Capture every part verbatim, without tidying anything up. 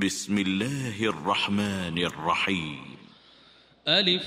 بسم الله الرحمن الرحيم. ألف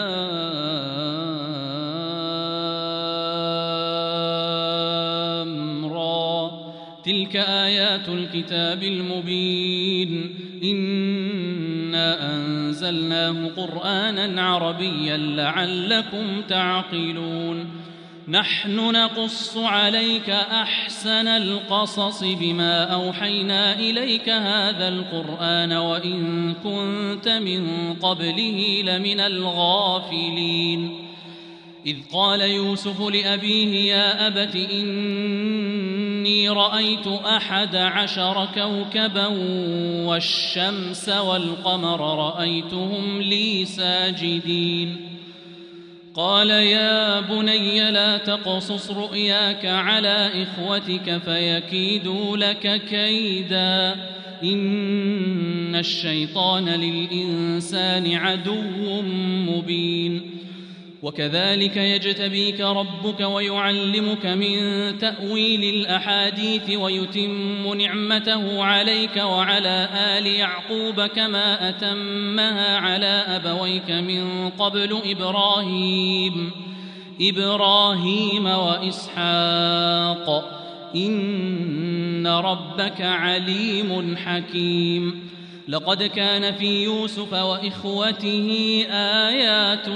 لام را، تلك آيات الكتاب المبين. إنا أنزلناه قرآنا عربيا لعلكم تعقلون. نحن نقص عليك أحسن القصص بما أوحينا إليك هذا القرآن وإن كنت من قبله لمن الغافلين. إذ قال يوسف لأبيه يا أبت إني رأيت أحد عشر كوكبا والشمس والقمر رأيتهم لي ساجدين. قال يا بني لا تقصص رؤياك على إخوتك فيكيدوا لك كيدا إن الشيطان للإنسان عدو مبين. وكذلك يجتبيك ربك ويعلمك من تأويل الأحاديث ويتم نعمته عليك وعلى آل يعقوب كما أتمها على أبويك من قبل إبراهيم إبراهيم وإسحاق إن ربك عليم حكيم. لقد كان في يوسف وإخوته آيات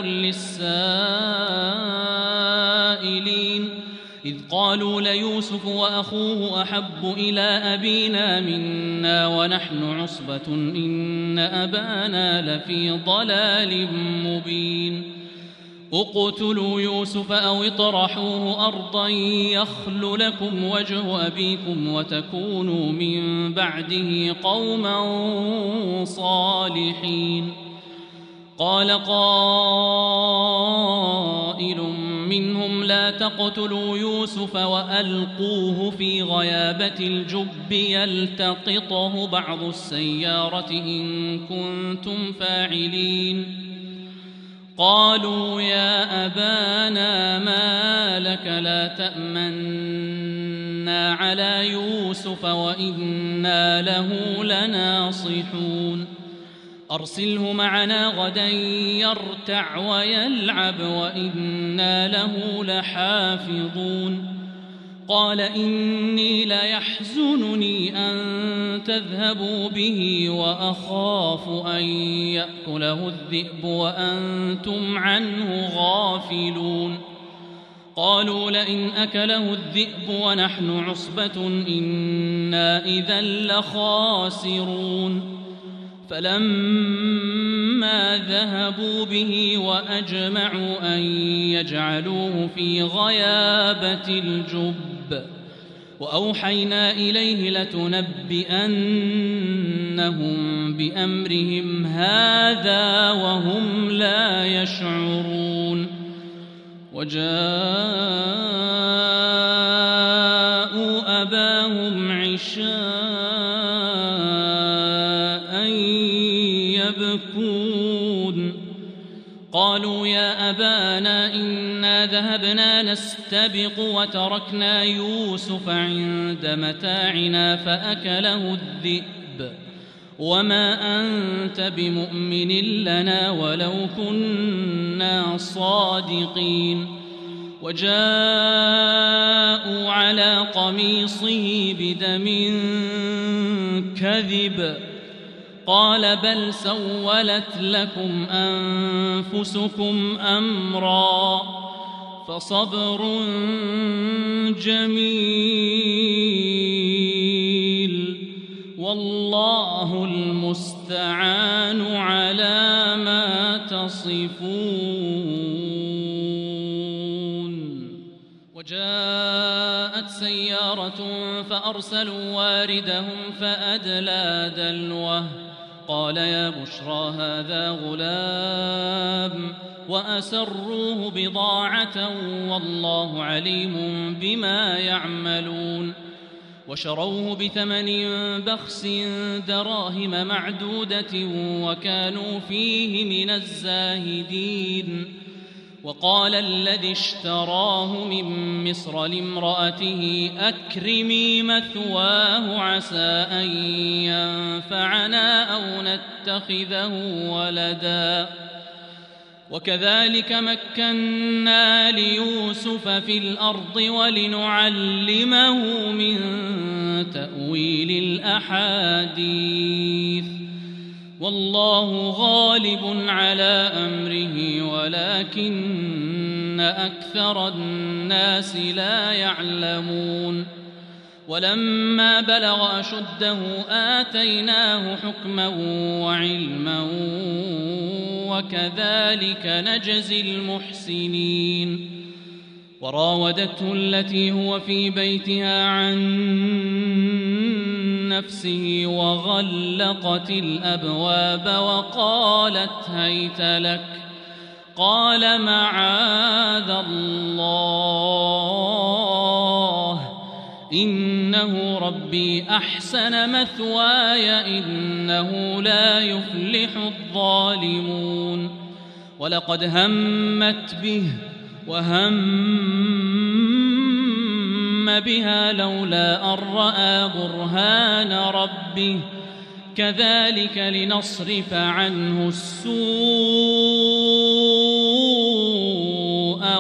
للسائلين إذ قالوا ليوسف وأخوه أحب إلى أبينا منا ونحن عصبة إن أبانا لفي ضلال مبين. اقتلوا يوسف أو اطرحوه أرضا يخل لكم وجه أبيكم وتكونوا من بعده قوما صالحين. قال قائل منهم لا تقتلوا يوسف وألقوه في غيابة الجب يلتقطه بعض السيارة إن كنتم فاعلين. قالوا يا أبانا ما لك لا تأمنا على يوسف وإنا له لناصحون. أرسله معنا غدا يرتع ويلعب وإنا له لحافظون. قال إني ليحزنني أن تذهبوا به وأخاف أن يأكله الذئب وأنتم عنه غافلون. قالوا لئن أكله الذئب ونحن عصبة إنا إذا لخاسرون. فلما ذهبوا به وأجمعوا أن يجعلوه في غيابة الجب وأوحينا إليه لتنبئنهم بأمرهم هذا وهم لا يشعرون. وجاءوا أباهم عشاء يبكون. قالوا يا أبانا إنا ذهبنا نستبق وتركنا يوسف عند متاعنا فأكله الذئب وما أنت بمؤمن لنا ولو كنا صادقين. وجاءوا على قميصه بدم كذب قال بل سولت لكم أنفسكم أمرا فصبر جميل والله المستعان على ما تصفون. وجاءت سيارة فأرسلوا واردهم فأدلى دلوه قال يا بشرى هذا غلام وأسروه بضاعة والله عليم بما يعملون. وشروه بثمن بخس دراهم معدودة وكانوا فيه من الزاهدين. وقال الذي اشتراه من مصر لامرأته أكرمي مثواه عسى أن ينفعنا أو نتخذه ولدا وكذلك مكنا ليوسف في الأرض ولنعلمه من تأويل الأحاديث والله غالب على أمره ولكن أكثر الناس لا يعلمون ولما بلغ أشده آتيناه حكما وعلما وكذلك نجزي المحسنين وراودته التي هو في بيتها عن نفسه وغلقت الأبواب وقالت هيت لك قال معاذ الله إنه ربي أحسن مثواي إنه لا يفلح الظالمون ولقد همت به وهم بها لولا أن رأى برهان ربه كذلك لنصرف عنه السوء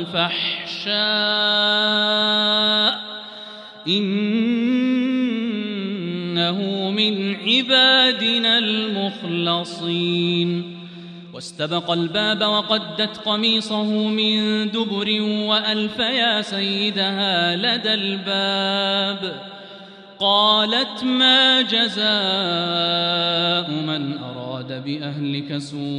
والفحشاء إنه من عبادنا المخلصين واستبق الباب وقدت قميصه من دبر وألف يا سيدها لدى الباب قالت ما جزاء من أراد بأهلك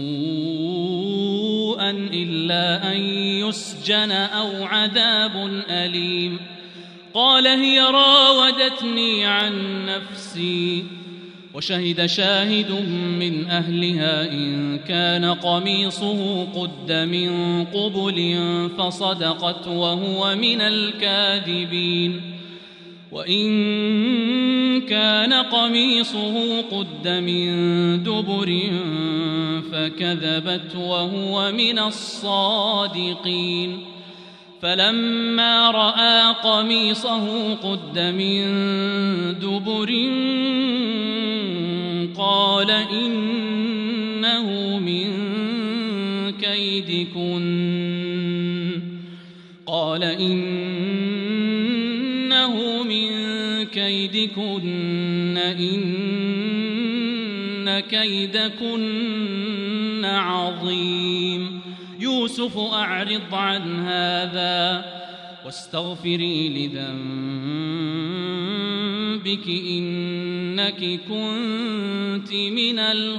سوءا إلا أن يسجن أو عذاب أليم قال هي راودتني عن نفسي وشهد شاهد من أهلها إن كان قميصه قد من قبل فصدقت وهو من الكاذبين وإن كان قميصه قد من دبر فكذبت وهو من الصادقين فلما رأى قميصه قد من دبر قال إنه من كيدكن قال إنه من كيدكن إن كيدكن عظيم يوسف أعرض عن هذا واستغفري لذنبك إنك كنت من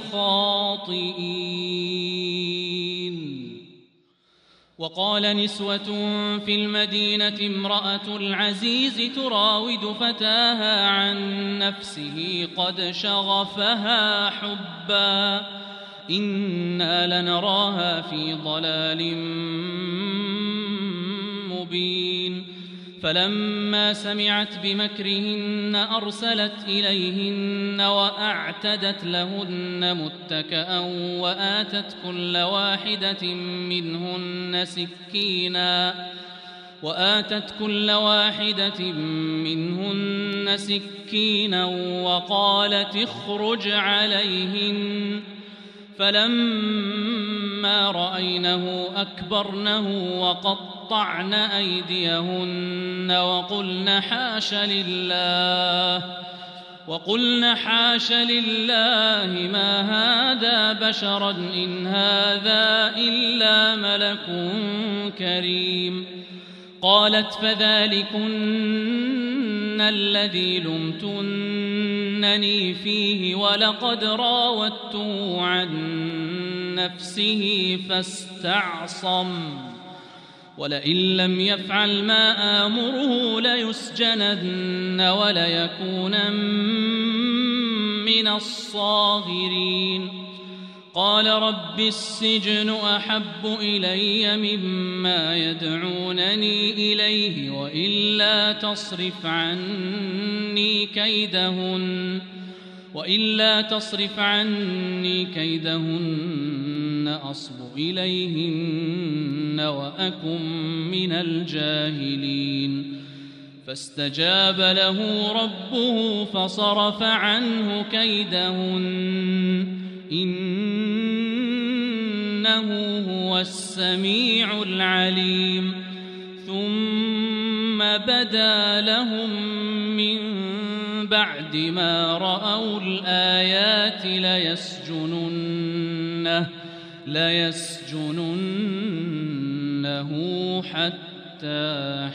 الخاطئين وقال نسوة في المدينة امرأة العزيز تراود فتاها عن نفسه قد شغفها حبا إنا لنراها في ضلال مبين فلما سمعت بمكرهن أرسلت إليهن وأعتدت لهن متكأ وآتت كل واحدة منهن سكينا وآتت كل واحدة منهن سكينا وقالت اخرج عليهن فلما رأينه أكبرنه وقطعن أيديهن وقلن حاش لله وقلن حاش لله ما هذا بشرا إن هذا إلا ملك كريم قالت فذلكن الذي لمتنني فيه ولقد راودته عن نفسه فاستعصم ولئن لم يفعل ما آمره ليسجنن وليكونن من الصاغرين قال رب السجن أحب إلي مما يدعونني إليه وإلا تصرف عني كيدهن وإلا تصرف عني كيدهن أصب إليهن وأكن من الجاهلين فاستجاب له ربه فصرف عنه كيدهن إنه هو السميع العليم ثم بدا لهم من بعد ما رأوا الآيات ليسجننه, ليسجننه حتى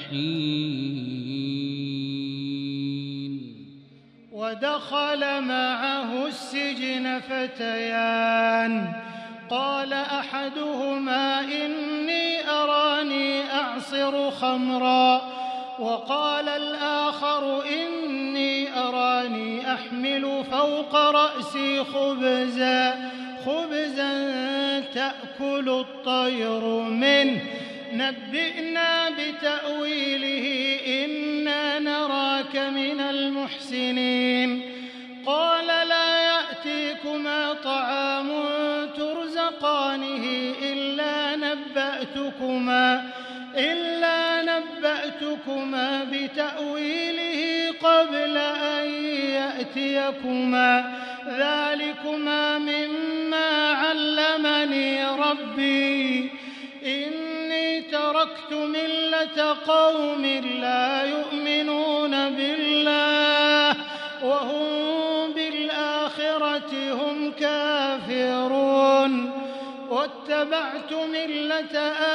حين. ودخل معه السجن فتيان قال أحدهما إني أراني أعصر خمرا وقال الآخر إني أراني أحمل فوق رأسي خبزا خبزا تأكل الطير منه نبئنا بتأويله إنا نراك من المحسنين. قال لا يأتيكما طعام ترزقانه إلا نبأتكما إلا نبأتكما بتأويله قبل أن يأتيكما ذلكما مما علمني ربي إني تركت ملة قوم لا يؤمنون بالله وهم بالآخرة هم كافرون واتبعت ملة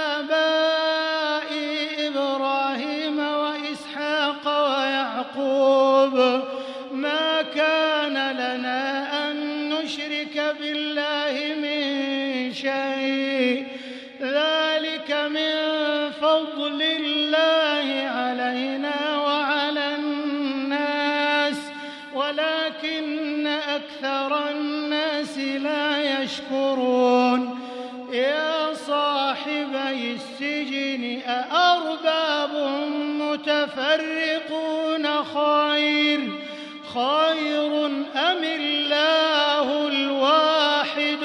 آبائي إبراهيم وإسحاق ويعقوب ما كان لنا أن نشرك بالله من شيء ذلك من فضل الله علينا وعلى الناس ولكن أكثر الناس لا يشكرون. يا صاحبي السجن أأرباب متفرقون خير خير أم الله الواحد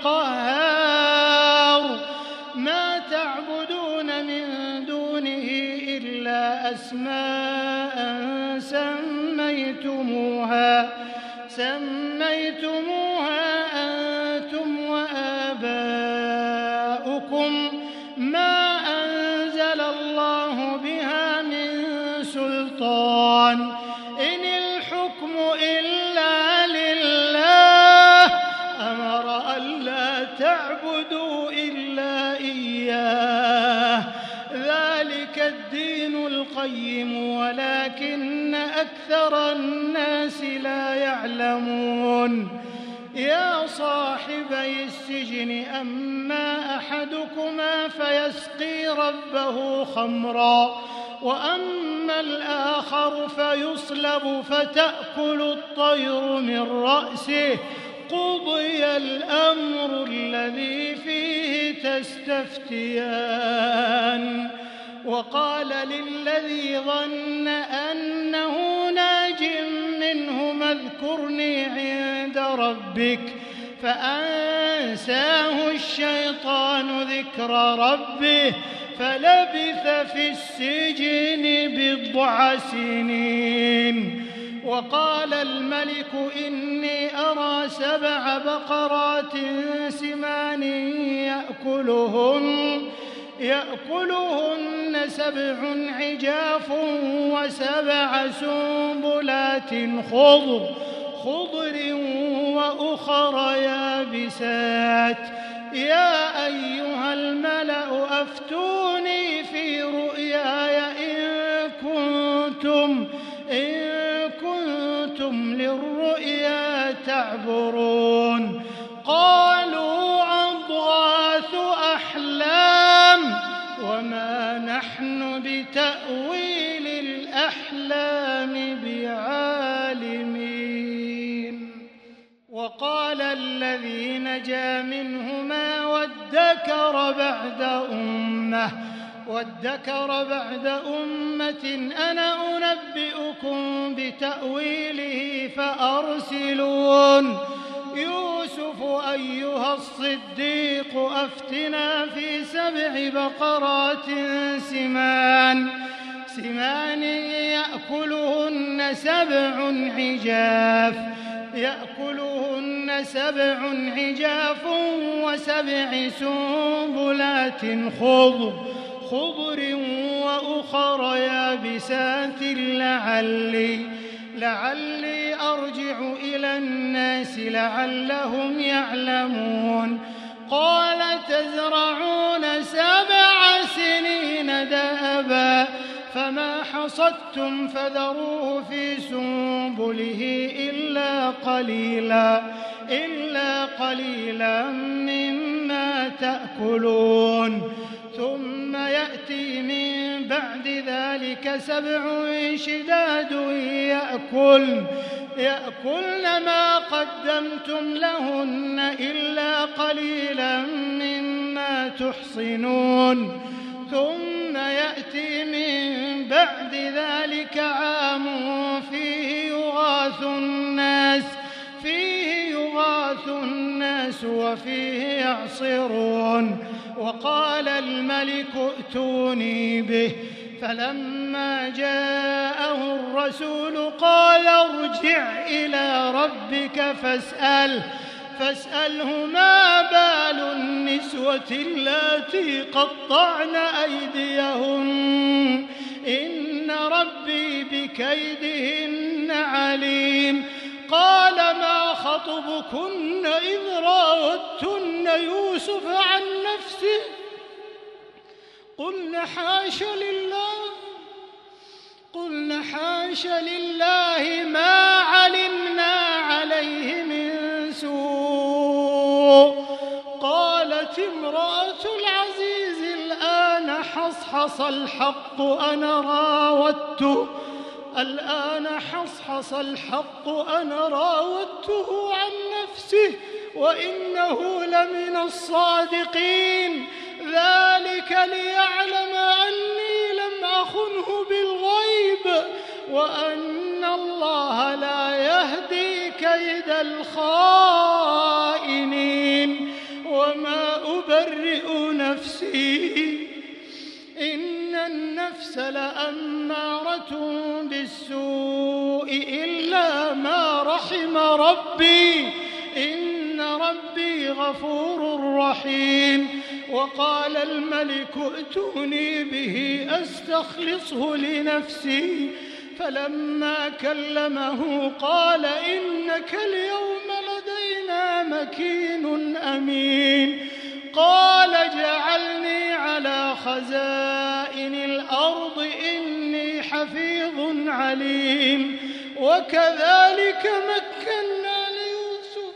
القهار ما تعبدون من دونه إلا أسماء سميتموها سميتموها أنتم وآباؤكم ما أنزل الله بها من سلطان إن الحكم إلا لله أمر ألا تعبدوا إلا إياه ذلك الدين القيم ولكن أكثر الناس لا يعلمون. يا صاحبي السجن أما أحدكما فيسقي ربه خمرا وأما الآخر فيصلب فتأكل الطير من رأسه قضي الأمر الذي فيه تستفتيان. وقال للذي ظن أنه ناج منهما اذكرني عند ربك فأنساه الشيطان ذكر ربه فلبث في السجن بضع سنين. وقال الملك إني أرى سبع بقرات سمان يأكلهن يأكلهن سبع عجاف وسبع سنبلات خضر خضر وأخر يابسات. يا أيها الملأ أفتوني في رؤياي إن كنتم إن كنتم للرؤيا تعبرون. قالوا أضغاث أحلام وما نحن بتأويل الأحلام بعالمين. وقال الذي نجا منهما وادكر بعد أمة وادكر بعد أمة أنا أنبئكم بتأويله فأرسلون. يوسف أيها الصديق أفتنا في سبع بقرات سمان سمان يأكلهن سبع عجاف يأكلهن سبع عجاف وسبع سنبلات خضر خضر وأخر يابسات لعلي لعلي أرجع إلى الناس لعلهم يعلمون قال تزرعون سبع سنين دابا فما حصدتم فذروه في سنبله إلا قليلا إلا قليلا مما تأكلون ثم يأتي من بعد ذلك سبع شداد يأكل يأكلن ما قدمتم لهن إلا قليلا مما تحصنون ثم يأتي من بعد ذلك عام فيه يغاث الناس فيه يغاث الناس وفيه يعصرون وقال الملك ائتوني به فلما جاءه الرسول قال ارجع إلى ربك فاسأله فاسأله ما بال النسوة اللاتي قطعن أيديهن إن ربي بكيدهن عليم قال ما خطبكن إذ راودتن يوسف عن نفسه قلن حاش لله قلن حاش لله ما علمنا عليه من سوء قالت امرأة العزيز الآن حصحص الحق أنا راودته الآن حصحص الحق أنا راودته عن نفسه وإنه لمن الصادقين ذلك ليعلم أني لم أخنه بالغيب وأن الله لا يهدي كيد الخائنين وما أبرئ نفسي إن النفس لأمارة بالسوء إلا ما رحم ربي إن ربي غفور رحيم وقال الملك ائتوني به أستخلصه لنفسي فلما كلمه قال إنك اليوم لدينا مكين أمين قال اجعلني على خزائن الأرض إني حفيظ عليم وكذلك مكنا ليوسف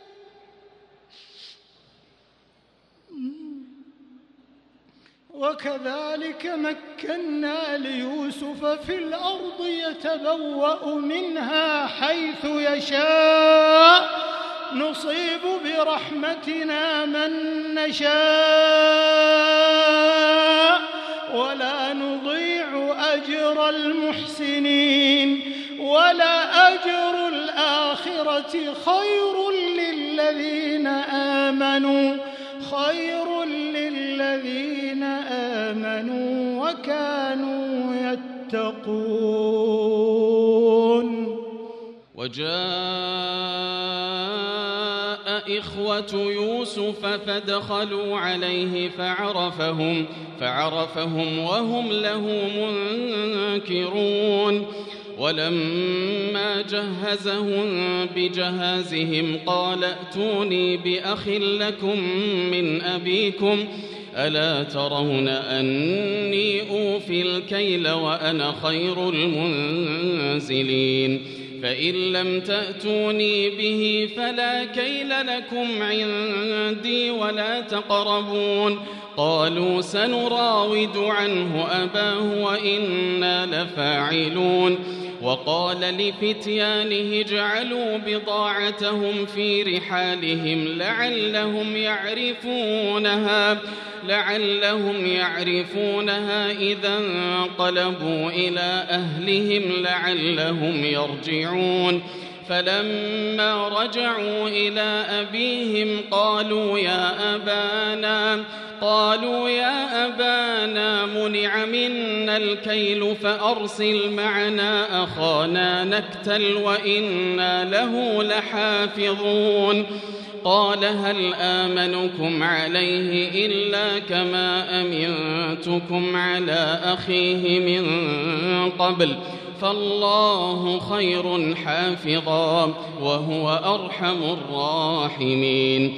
وكذلك مكنا ليوسف في الأرض يتبوأ منها حيث يشاء نصيب برحمتنا من نشاء ولا نضيع أجر المحسنين ولا أجر الآخرة خير للذين آمنوا خير للذين آمنوا وكانوا يتقون. وجاء إخوة يوسف فدخلوا عليه فعرفهم فعرفهم وهم له منكرون ولما جهزهم بجهازهم قال ائتوني بأخ لكم من أبيكم ألا ترون أني أوفي الكيل وأنا خير المنزلين فإن لم تأتوني به فلا كيل لكم عندي ولا تقربون قالوا سنراود عنه أباه وإنا لفاعلون وقال لفتيانه اجعلوا بضاعتهم في رحالهم لعلهم يعرفونها لعلهم يعرفونها إذا انقلبوا إلى أهلهم لعلهم يرجعون فلما رجعوا إلى أبيهم قالوا يا أبانا قالوا يا أبانا منع منا الكيل فأرسل معنا أخانا نكتل وإنا له لحافظون قال هل آمنكم عليه إلا كما أمنتكم على أخيه من قبل فالله خير حافظا وهو أرحم الراحمين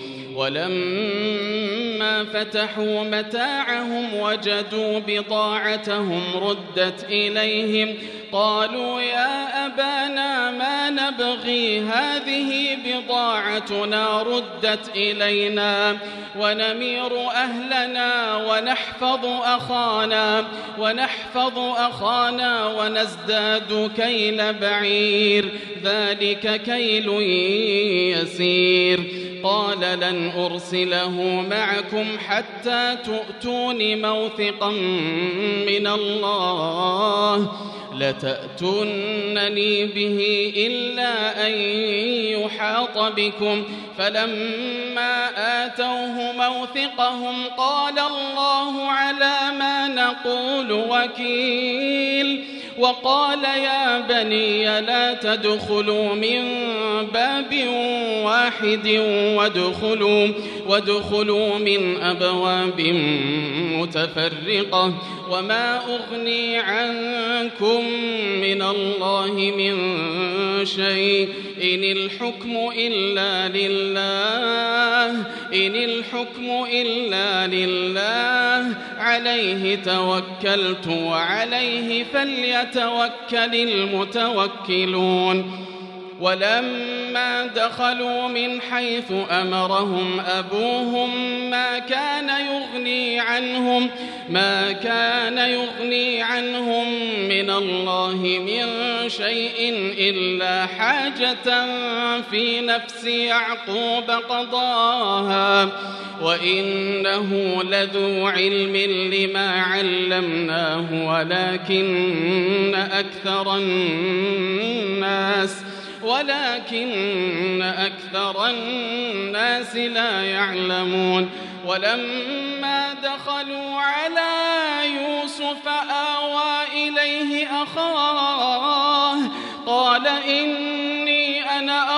ولما فتحوا متاعهم وجدوا بضاعتهم ردت إليهم قالوا يا أبانا ما نبغي هذه بضاعتنا ردت إلينا ونمير أهلنا ونحفظ أخانا ونحفظ أخانا ونزداد كيل بعير ذلك كيل يسير قال لن أرسله معكم حتى تؤتون موثقا من الله لتأتونني به إلا أن يحاط بكم فلما آتوه موثقهم قال الله على ما نقول وكيل وقال يا بني لا تدخلوا من باب واحد وادخلوا, وادخلوا من أبواب متفرقة وما أغني عنكم من الله من شيء إن الحكم إلا لله إن الحكم إلا لله عليه توكلت وعليه فليتوكل المتوكلون ولما دخلوا من حيث أمرهم أبوهم ما كان يغني عنهم ما كان يغني عنهم من الله من شيء إلا حاجة في نفس يعقوب قضاها وإنه لذو علم لما علمناه ولكن أكثر الناس ولكن أكثر الناس لا يعلمون ولما دخلوا على يوسف آوى إليه أخاه قال إني أنا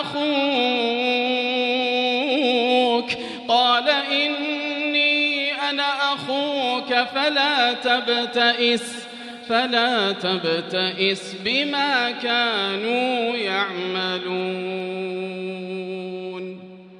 أخوك قال إني أنا أخوك فلا تبتئس فلا تبتئس بما كانوا يعملون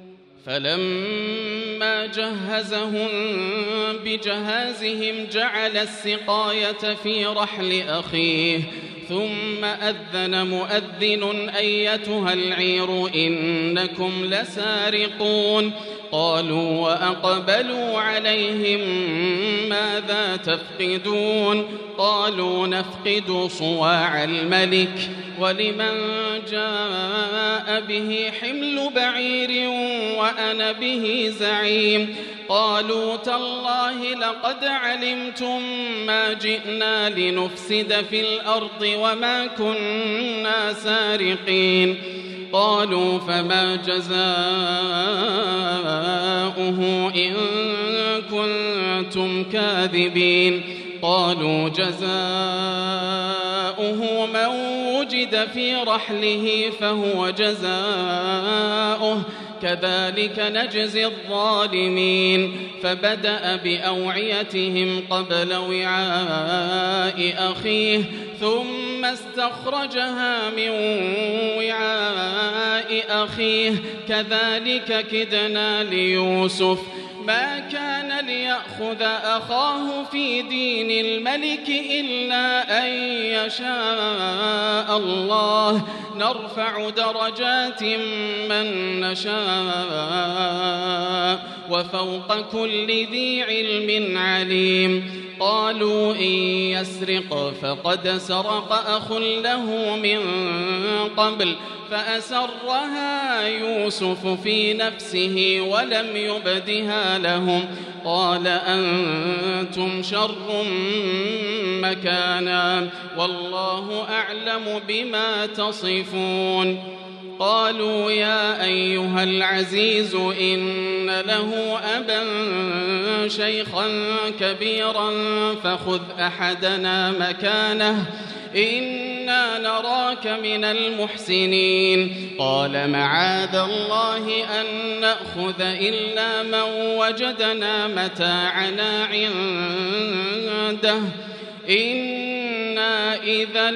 فلما جهزهم بجهازهم جعل السقاية في رحل أخيه ثم أذن مؤذن أيتها العير إنكم لسارقون قالوا وأقبلوا عليهم ماذا تفقدون قالوا نفقد صواع الملك ولمن جاء به حمل بعير وأنا به زعيم قالوا تالله لقد علمتم ما جئنا لنفسد في الأرض وما كنا سارقين قالوا فما جزاؤه إن كنتم كاذبين قالوا جزاؤه من وجد في رحله فهو جزاؤه كذلك نجزي الظالمين فبدأ بأوعيتهم قبل وعاء أخيه ثم استخرجها من وعاء أخيه كذلك كدنا ليوسف ما كان ليأخذ أخاه في دين الملك إلا أن يشاء الله نرفع درجات من نشاء وفوق كل ذي علم عليم قالوا إن يسرق فقد سرق أخ له من قبل فأسرها يوسف في نفسه ولم يبدها لهم قال أنتم شر مكانا والله أعلم بما تصفون قالوا يا أيها العزيز إن له أبا شيخا كبيرا فخذ أحدنا مكانه إنا نراك من المحسنين قال معاذ الله أن نأخذ إلا من وجدنا متاعنا عنده إنا إذا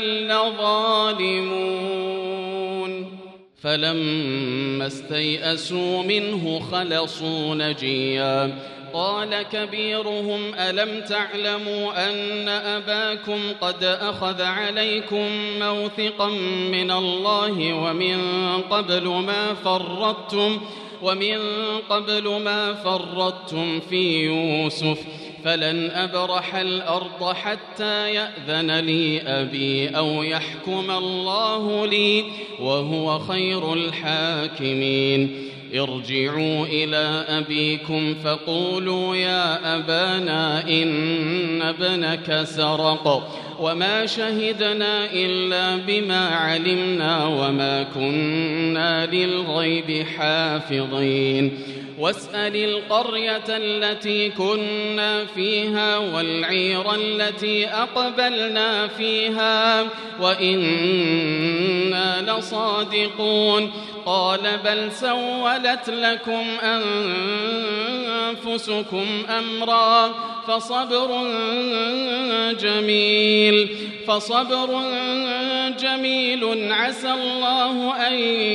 لظالمون فلما استيئسوا منه خلصوا نجيا قال كبيرهم ألم تعلموا أن أباكم قد أخذ عليكم موثقا من الله ومن قبل ما فرطتم ومن قبل ما فرطتم في يوسف فلن أبرح الأرض حتى يأذن لي أبي أو يحكم الله لي وهو خير الحاكمين ارجعوا إلى أبيكم فقولوا يا أبانا إن ابنك سرق وما شهدنا إلا بما علمنا وما كنا للغيب حافظين واسأل القرية التي كنا فيها والعير التي أقبلنا فيها وإنا لصادقون قال بل سولت لكم أنفسكم أمرا فصبر جميل فصبر جميل عسى الله أن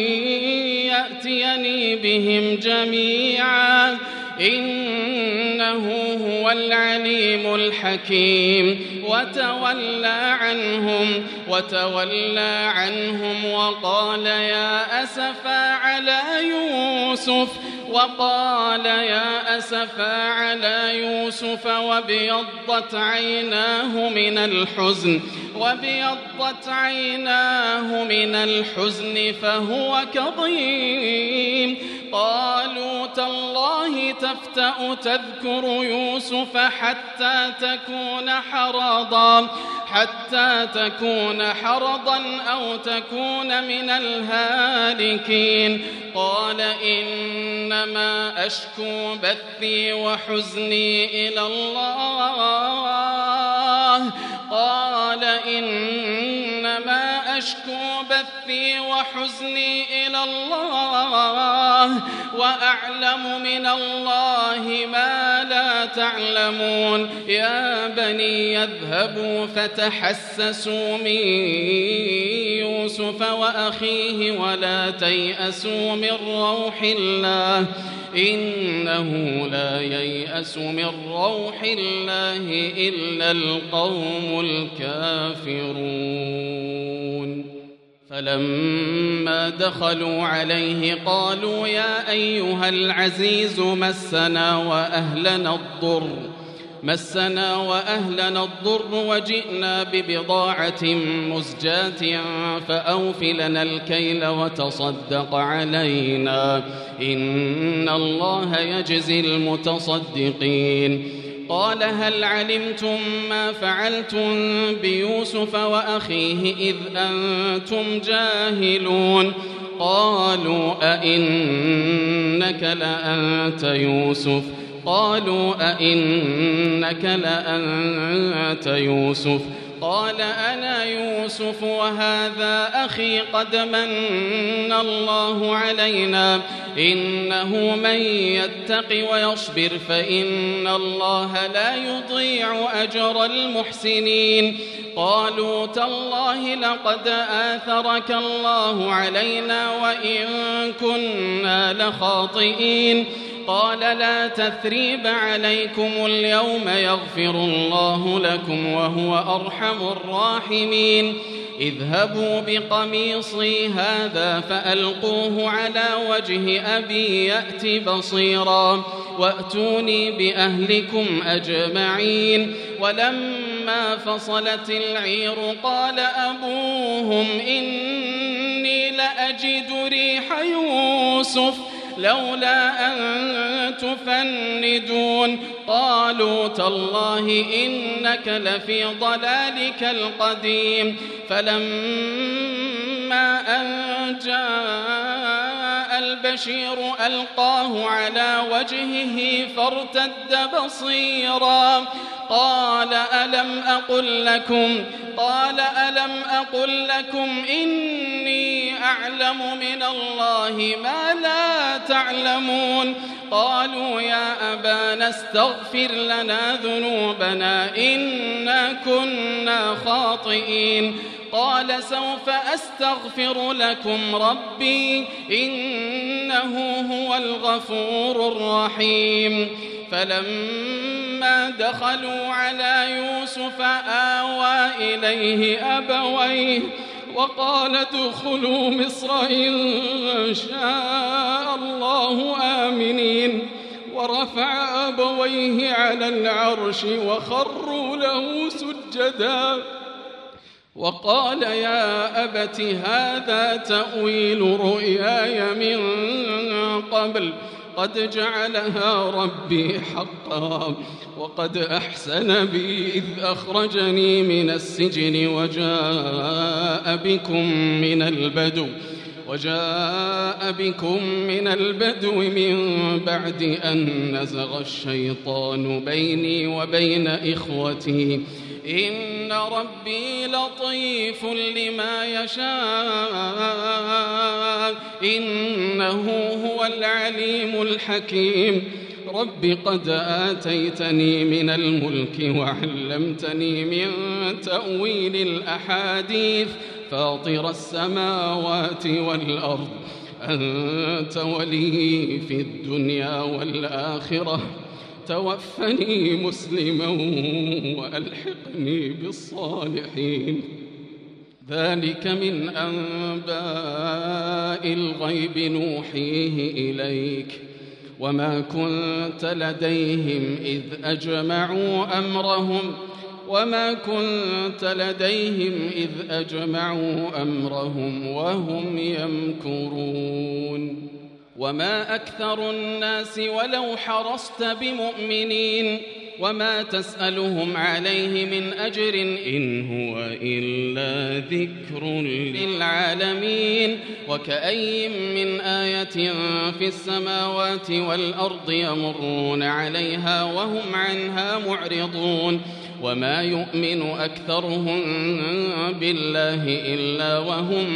يأتيني بهم جميعا إنه هو العليم الحكيم وتولى عنهم وتولى عنهم وقال يا أسفا على يوسف وقال يا أسفا على يوسف وابيضت عيناه من الحزن وابيضت عيناه من الحزن فهو كظيم قالوا تالله تفتأ تذكر يوسف حتى تكون حرضا حتى تكون حرضا أو تكون من الهالكين قال إنما أشكو بثي وحزني إلى الله قال إنما أشكو بثي وحزني إلى الله وأعلم من الله ما لا تعلمون يا بني يذهبوا فتحسسوا من يوسف وأخيه ولا تيأسوا من روح الله إنه لا ييأس من روح الله إلا القوم الكافرون فلما دخلوا عليه قالوا يا أيها العزيز مسنا وأهلنا الضر مسنا وأهلنا الضر وجئنا ببضاعة مزجاة فأوف لنا الكيل وتصدق علينا إن الله يجزي المتصدقين قال هل علمتم ما فعلتم بيوسف وأخيه إذ أنتم جاهلون قالوا أئنك لأنت يوسف قالوا أئنك لأنت يوسف قال أنا يوسف وهذا أخي قد من الله علينا إنه من يتق ويصبر فإن الله لا يضيع أجر المحسنين قالوا تالله لقد آثرك الله علينا وإن كنا لخاطئين قال لا تثريب عليكم اليوم يغفر الله لكم وهو أرحم الراحمين اذهبوا بقميصي هذا فألقوه على وجه أبي يأت بصيرا وأتوني بأهلكم أجمعين ولما فصلت العير قال أبوهم إني لأجد ريح يوسف لولا أن تفندون قالوا تالله إنك لفي ضلالك القديم فلما أن جاء البشير ألقاه على وجهه فارتد بصيرا قال ألم أقل لكم قال ألم أقل لكم إني أعلم من الله ما لا تعلمون قالوا يا أبانا استغفر لنا ذنوبنا إنا كنا خاطئين قال سوف أستغفر لكم ربي إنه هو الغفور الرحيم فلما دخلوا على يوسف آوى إليه أبويه وقال ادخلوا مصر إن شاء الله آمنين ورفع أبويه على العرش وخروا له سجدا وقال يا أبت هذا تأويل رؤياي من قبل قد جعلها ربي حقا وقد أحسن بي إذ أخرجني من السجن وجاء بكم من البدو وجاء بكم من البدو من بعد أن نزغ الشيطان بيني وبين إخوتي إن ربي لطيف لما يشاء إنه هو العليم الحكيم رب قد آتيتني من الملك وعلمتني من تأويل الأحاديث فاطر السماوات والأرض أنت ولي في الدنيا والآخرة توفني مسلما وألحقني بالصالحين ذلك من أنباء الغيب نوحيه إليك وما كنت لديهم إذ أجمعوا أمرهم وما كنت لديهم إذ أجمعوا أمرهم وهم يمكرون وما أكثر الناس ولو حرصت بمؤمنين وما تسألهم عليه من أجر إن هو إلا ذكر للعالمين وكأي من آية في السماوات والأرض يمرون عليها وهم عنها معرضون وما يؤمن أكثرهم بالله إلا وهم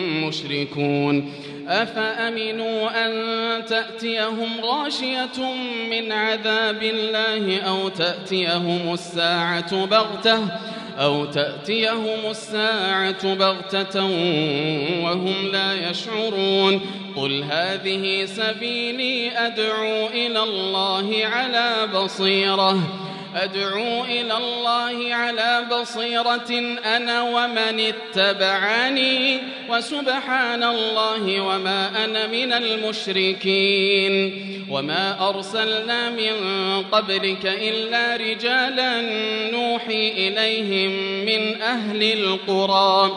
مشركون أفأمنوا أن تأتيهم غاشية من عذاب الله أو تأتيهم الساعة بغتة أو تأتيهم الساعة بغتة وهم لا يشعرون قل هذه سبيلي أدعو إلى الله على بصيرة أدعو إلى الله على بصيرة أنا ومن اتبعني وسبحان الله وما أنا من المشركين وما أرسلنا من قبلك إلا رجالا نوحي إليهم من أهل القرى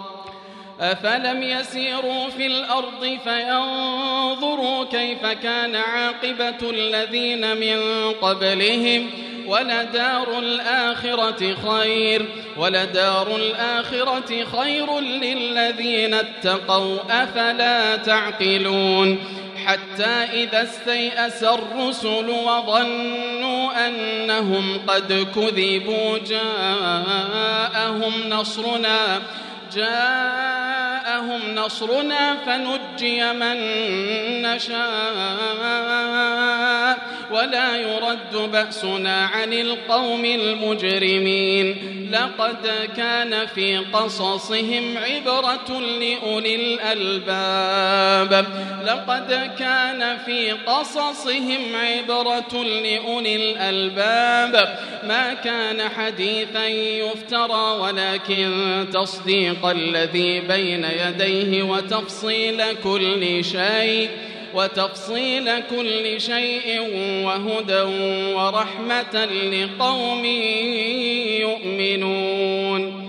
أفلم يسيروا في الأرض فينظروا كيف كان عاقبة الذين من قبلهم ولدار الآخرة خير ولدار الآخرة خير للذين اتقوا أفلا تعقلون حتى إذا استيأس الرسل وظنوا أنهم قد كذبوا جاءهم نصرنا جاءهم نصرنا فنجي من نشاء ولا يرد بأسنا عن القوم المجرمين لقد كان في قصصهم عبرة لأولي الألباب لقد كان في قصصهم عبرة لأولي الألباب ما كان حديثا يفترى ولكن تصديق الذي بين يديه وتفصيل كل شيء وتفصيل كل شيء وهدى ورحمة لقوم يؤمنون